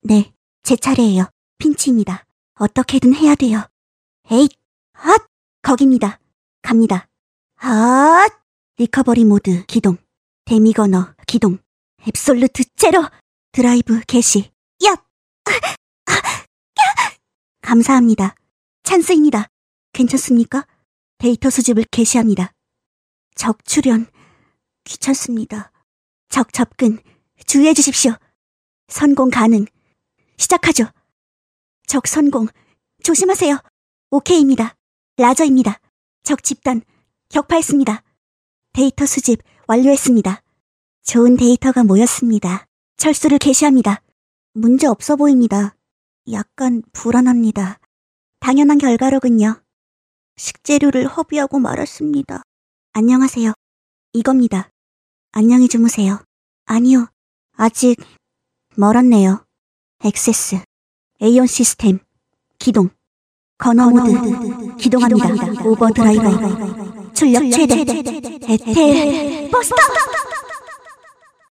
네, 제 차례예요. 핀치입니다. 어떻게든 해야 돼요. 에잇! 핫! 거깁니다. 갑니다. 핫! 리커버리 모드 기동. 데미거너 기동. 앱솔루트 제로. 드라이브 개시. 얍! 감사합니다. 찬스입니다. 괜찮습니까? 데이터 수집을 개시합니다. 적 출현. 귀찮습니다. 적 접근. 주의해 주십시오. 선공 가능. 시작하죠. 적 선공. 조심하세요. 오케이입니다. 라저입니다. 적 집단. 격파했습니다. 데이터 수집 완료했습니다. 좋은 데이터가 모였습니다. 철수를 개시합니다. 문제 없어 보입니다. 약간 불안합니다. 당연한 결과로군요. 식재료를 허비하고 말았습니다. 안녕하세요. 이겁니다. 안녕히 주무세요. 아니요. 아직 멀었네요. 액세스. 에이온 시스템. 기동. 건어 모드. 기동합니다. 오버드라이브. 출력 최대. 에텔. 버스터!